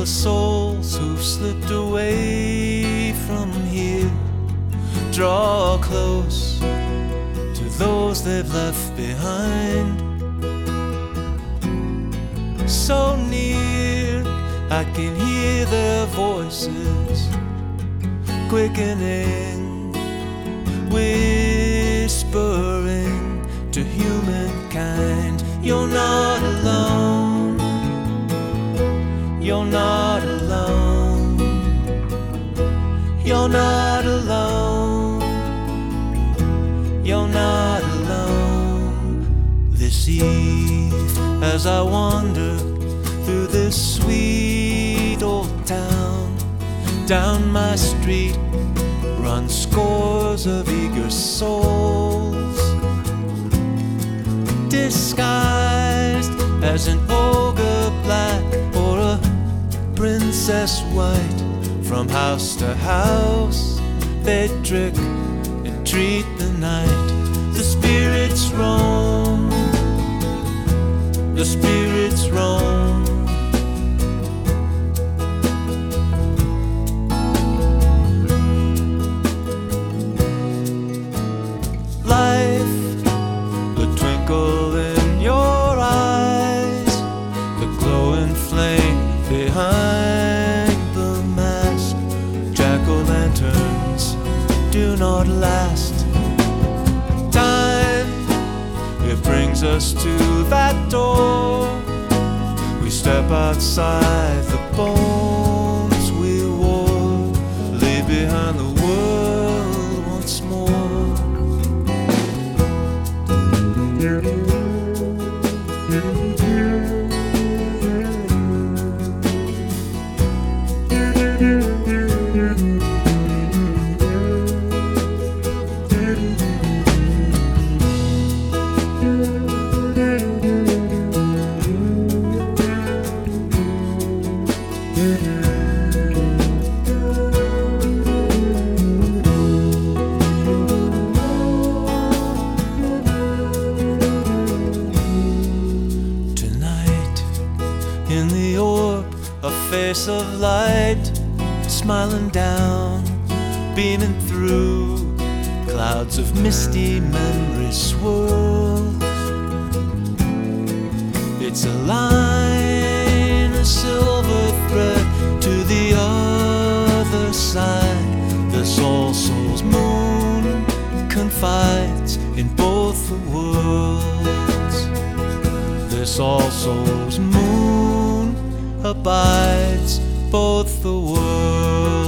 the souls who've slipped away from here draw close to those they've left behind. So near, I can hear their voices quickening, whispering to humankind. You're not alone. You're not alone. You're not alone. You're not alone. This eve, as I wander through this sweet old town, down my street run scores of eager souls, disguised as an ogre black or a princess white. From house to house they trick and treat the night. The spirits roam, the spirits roam. Life, the twinkle in your eyes, the glowing flame behind the mask. Jack-o'-lanterns do not last. Time, it brings us to that door. We step outside the bones we wore, leave behind the world once more. In the orb, a face of light, smiling down, beaming through. Clouds of misty memory swirl. It's a line, a silver thread to the other side. This All Souls moon confides in both the worlds. This All Souls moon abides both the worlds.